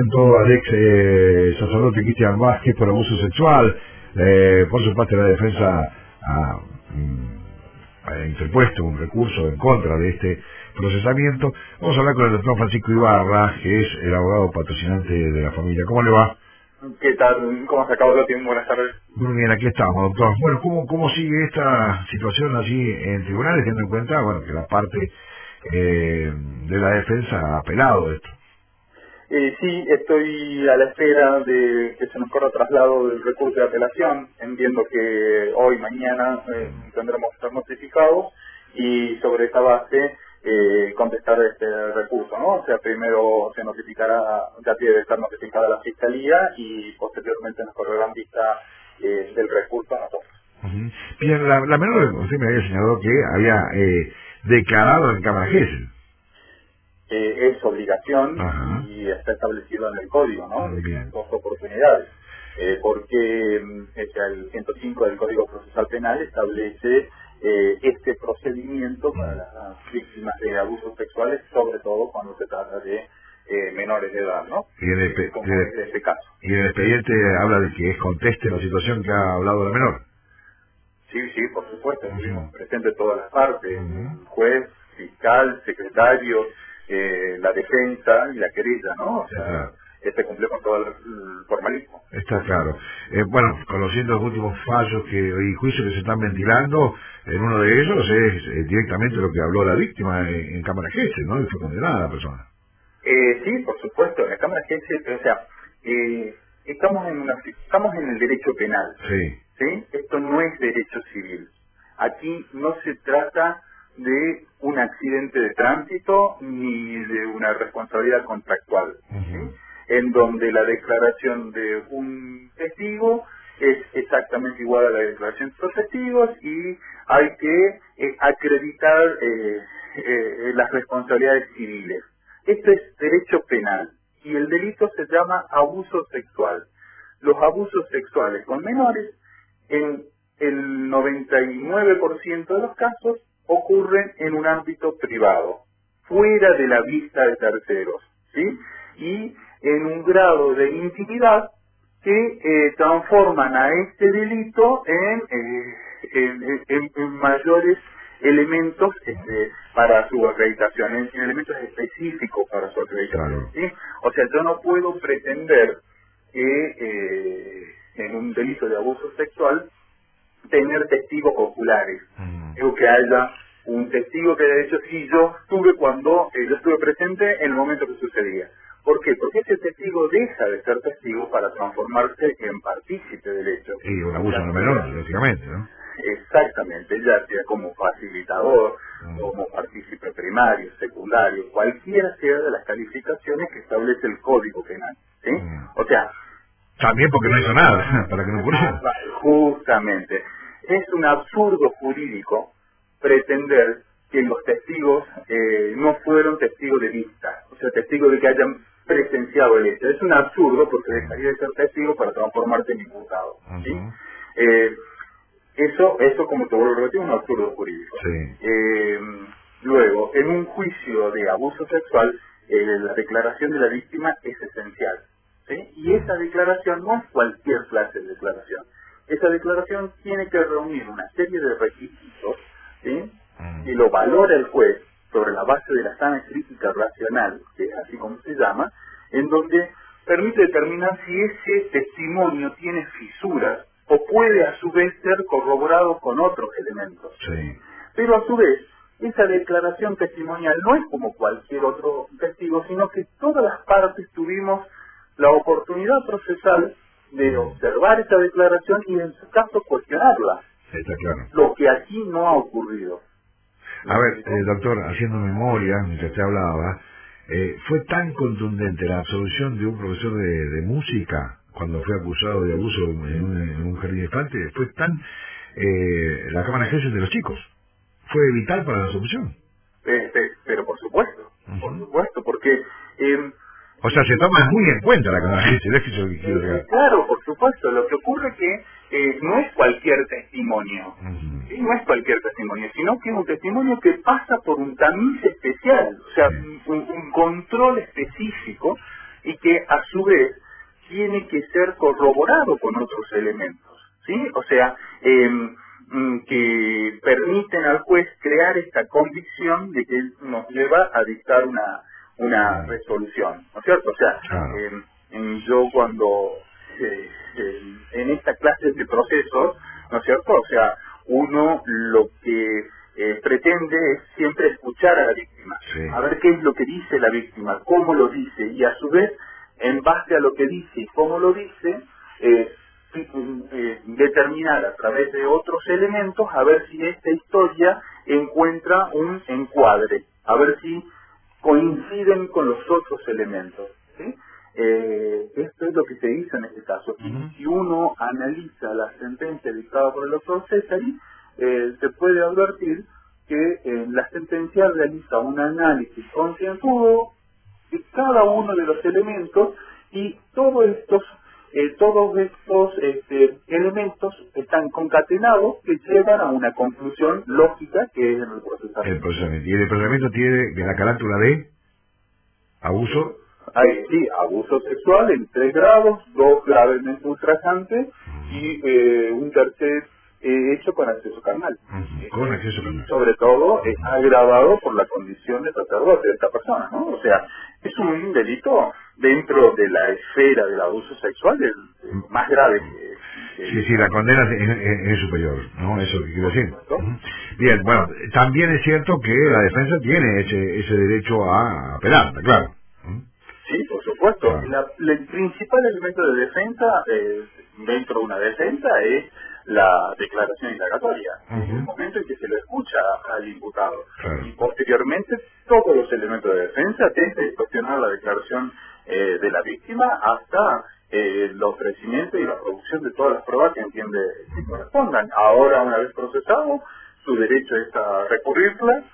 presentó Alex sacerdote Cristian Vázquez por abuso sexual. Por su parte, la defensa ha interpuesto un recurso en contra de este procesamiento. Vamos a hablar con el doctor Francisco Ibarra, que es el abogado patrocinante de la familia. ¿Cómo le va? ¿Qué tal? ¿Cómo se acabó el tiempo? Buenas tardes. Muy bien, aquí estamos, doctor. Bueno, ¿cómo sigue esta situación así en tribunales, teniendo en cuenta, bueno, que la parte de la defensa ha apelado de esto? Sí, estoy a la espera de que se nos corra traslado del recurso de apelación. Entiendo que hoy, mañana, tendremos que estar notificados y sobre esa base contestar este recurso, ¿no? O sea, primero se notificará, ya tiene que estar notificada la Fiscalía y posteriormente nos correrán vista del recurso a nosotros. Bien, la menor, usted me había señalado que había declarado en Cámara Gesell. Es obligación Ajá. y está establecido en el código, ¿no? Muy bien. Dos oportunidades. Porque el 105 del Código Procesal Penal establece este procedimiento para las víctimas de abusos sexuales, sobre todo cuando se trata de menores de edad, ¿no? Y en Como es este caso. y el expediente habla de que es conteste la situación que ha hablado la menor. Sí, sí, por supuesto, estuvimos Ujú. presentes todas las partes, Ujú. el juez, fiscal, secretario, la defensa y la querella, ¿no? O sea, Claro. cumple con todo el formalismo. Está claro. Bueno, conociendo los últimos fallos y juicios que se están ventilando, en uno de ellos es directamente lo que habló la víctima en Cámara Gesell, ¿no? Y fue condenada la persona. Sí, por supuesto, en la Cámara de Justicia, o sea, estamos en el derecho penal, Sí. ¿sí? Esto no es derecho civil. Aquí no se trata de un accidente de tránsito ni de una responsabilidad contractual, ¿sí? Ujú. En donde la declaración de un testigo es exactamente igual a la declaración de los testigos y hay que acreditar las responsabilidades civiles. Esto es derecho penal y el delito se llama abuso sexual. Los abusos sexuales con menores, en el 99% de los casos, ocurren en un ámbito privado, fuera de la vista de terceros, ¿sí? Y en un grado de intimidad que transforman a este delito en mayores elementos para su acreditación, en elementos específicos para su acreditación, Claro. ¿sí? O sea, yo no puedo pretender que en un delito de abuso sexual tener testigos oculares. Ujú. Digo que haya un testigo que haya dicho, sí, yo estuve cuando, yo estuve presente en el momento que sucedía. ¿Por qué? Porque ese testigo deja de ser testigo para transformarse en partícipe del hecho. Y un abuso Ya no sea, menor, lógicamente, ¿no? exactamente, ya sea como facilitador, Ujú. como partícipe primario, secundario, cualquiera sea de las calificaciones que establece el Código Penal, ¿sí? Ujú. O sea, También porque no hizo nada, para que no ocurriera. justamente, es un absurdo jurídico pretender que los testigos no fueron testigos de vista, o sea, testigos de que hayan presenciado el hecho. Es un absurdo porque dejaría de ser testigo para transformarse en imputado, ¿sí? Ujú. Eh, eso como te vuelvo a repetir, es un absurdo jurídico. Sí. Eh, Luego, en un juicio de abuso sexual, la declaración de la víctima es esencial, ¿sí? Y esa declaración no es cualquier clase de declaración. Esa declaración tiene que reunir una serie de requisitos, ¿sí? Ujú. Y lo valora el juez sobre la base de la sana crítica racional, que es así como se llama, en donde permite determinar si ese testimonio tiene fisuras o puede a su vez ser corroborado con otros elementos. Sí. Pero a su vez, esa declaración testimonial no es como cualquier otro testigo, sino que todas las partes tuvimos la oportunidad procesal de observar esa declaración y en su caso cuestionarla, Está claro. lo que aquí no ha ocurrido. ¿Me A ver, explico? doctor, haciendo memoria, mientras te hablaba, fue tan contundente la absolución de un profesor de música cuando fue acusado de abuso en un jardín de infantes, fue tan la Cámara de Jueces de los chicos. Fue vital para la solución. Pero por Ujú. supuesto, porque O sea, se toma muy en cuenta la Cámara de Jueces, es que yo quiero llegar. claro, por supuesto, lo que ocurre es que no es cualquier testimonio, Ujú. ¿sí? No es cualquier testimonio, sino que es un testimonio que pasa por un tamiz especial, o sea, Sí. un control específico y que a su vez tiene que ser corroborado con otros elementos, ¿sí? O sea, que permiten al juez crear esta convicción de que nos lleva a dictar una resolución, ¿no es cierto? O sea, Claro. yo cuando en esta clase de procesos, ¿no es cierto? O sea, uno lo que pretende es siempre escuchar a la víctima, Sí. a ver qué es lo que dice la víctima, cómo lo dice, y a su vez, en base a lo que dice y cómo lo dice, determinar a través de otros elementos a ver si esta historia encuentra un encuadre, a ver si coinciden con los otros elementos, ¿sí? Esto es lo que se hizo en este caso. Si uno analiza la sentencia dictada por el doctor Cesari, se puede advertir que la sentencia realiza un análisis concienzudo de cada uno de los elementos, y todos estos elementos están concatenados que llevan a una conclusión lógica que es el procesamiento. El procesamiento. Y el procesamiento tiene la carátula de abuso. Hay, sí, abuso sexual en 3 grados, 2 gravemente ultrajantes y un tercer hecho con acceso carnal. Con acceso carnal. Sobre todo es agravado por la condición de sacerdote de esta persona, ¿no? O sea, es un delito dentro de la esfera del abuso sexual más grave que Sí, la condena es superior, ¿no? Eso es lo que quiero decir. Bien, bueno, también es cierto que la defensa tiene ese derecho a apelar, claro. Sí, por supuesto. Claro. El principal elemento de defensa dentro de una defensa es la declaración indagatoria, en el momento en que se lo escucha al imputado. Claro. Y posteriormente todos los elementos de defensa, desde cuestionar la declaración de la víctima hasta el ofrecimiento y la producción de todas las pruebas que entiende que correspondan. Ahora, una vez procesado, su derecho es a recurrirla,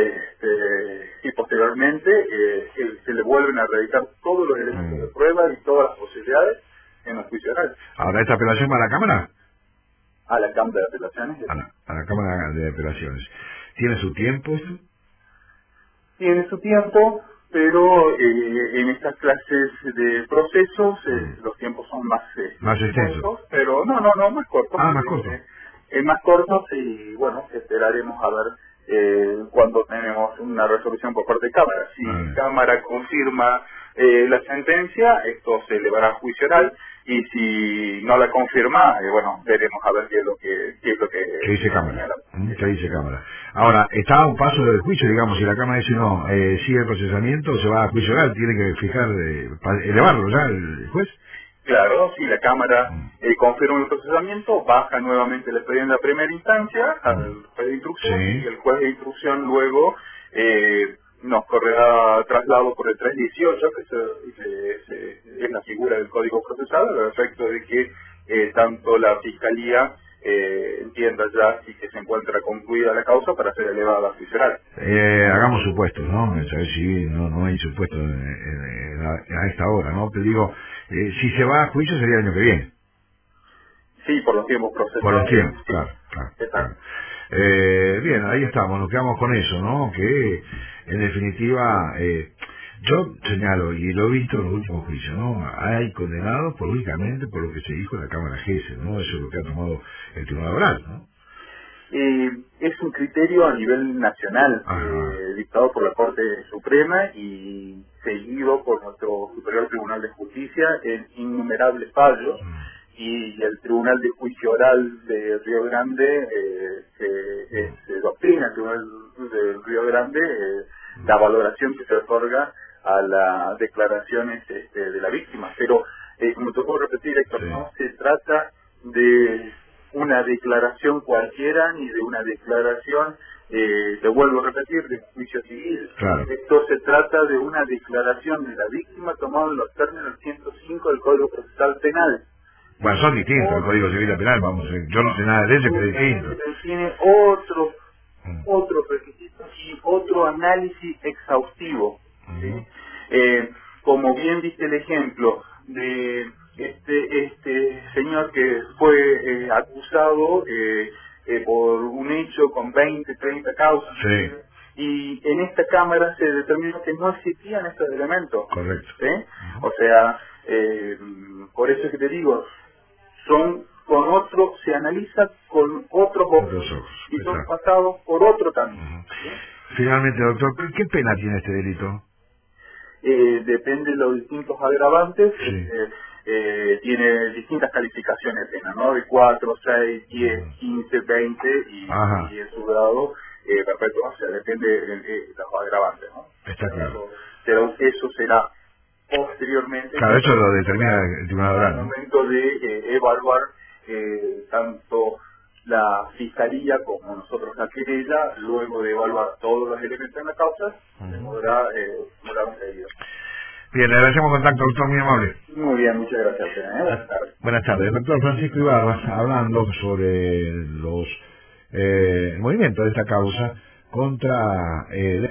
y posteriormente se le vuelven a reeditar todos los elementos de prueba y todas las posibilidades en el juicio oral. Ahora, ¿esta apelación va a la Cámara? A la Cámara de Apelaciones. A la Cámara de Apelaciones. ¿Tiene su tiempo esto? Tiene su tiempo, pero en estas clases de procesos los tiempos son más extensos. cortos, pero no, más cortos. Más cortos. Más cortos, y bueno, esperaremos a ver cuando tenemos una resolución por parte de Cámara. Si Cámara confirma la sentencia, esto se elevará a juicio oral, y si no la confirma, bueno, veremos a ver qué es lo que ¿Qué dice Cámara? ¿Qué dice Cámara? Ahora, está a un paso del juicio, digamos, si la Cámara dice no, sigue el procesamiento, se va a juicio oral, tiene que fijar, elevarlo ya el juez. Claro, si la Cámara confirma el procesamiento, baja nuevamente el expediente a primera instancia al juez de instrucción, y el juez de instrucción luego nos correrá traslado por el 318, que es la figura del Código Procesal, al efecto de que tanto la Fiscalía entienda ya si que se encuentra concluida la causa para ser elevada a juicio oral. Hagamos supuestos, ¿no? En saber si no hay supuestos a esta hora, ¿no? Te digo, si se va a juicio sería el año que viene. Sí, por los tiempos procesales. Por los tiempos, claro. Exacto. Bien, ahí estamos, nos quedamos con eso, ¿no? Que en definitiva, yo señalo, y lo he visto en los últimos juicios, ¿no? Hay condenados políticamente por lo que se dijo en la Cámara GESE, ¿no? Eso es lo que ha tomado el Tribunal Oral, ¿no? Es un criterio a nivel nacional, dictado por la Corte Suprema y seguido por nuestro Superior Tribunal de Justicia en innumerables fallos, y el Tribunal de Juicio Oral de Río Grande se doctrina, el Tribunal de Río Grande, la valoración que se otorga a las declaraciones de la víctima. Pero, como te puedo repetir, Héctor, no se trata de una declaración cualquiera, ni de una declaración, te vuelvo a repetir, de juicio civil. Claro. Esto se trata de una declaración de la víctima tomada en los términos 105 del Código Procesal Penal. Bueno, son distintos, el Código Civil y Penal, vamos, yo no sé nada de eso, pero es distinto. Tiene otros requisitos y otro análisis exhaustivo. Como bien viste el ejemplo de este señor que fue acusado por un hecho con 20, 30 causas, y en esta Cámara se determinó que no existían estos elementos. Correcto. O sea, por eso es que te digo, se analiza con otros ojos y son pasados por otro camino. ¿Sí? Finalmente, doctor, ¿qué pena tiene este delito? Depende de los distintos agravantes, Sí. tiene distintas calificaciones de pena, ¿no? De 4, 6, 10, 15, 20 y en su grado perpetuo, o sea, depende de los agravantes, ¿no? Está claro. Pero eso será posteriormente. Claro, eso lo determina el Tribunal Oral, ¿no? En el momento de evaluar tanto la fiscalía como nosotros la querella, luego de evaluar todos los elementos en la causa, se podrá un pedido. Bien, le agradecemos contacto, doctor, muy amable. Muy bien, muchas gracias. Buenas tardes. Buenas tardes, doctor Francisco Ibarra, hablando sobre los movimientos de esta causa contra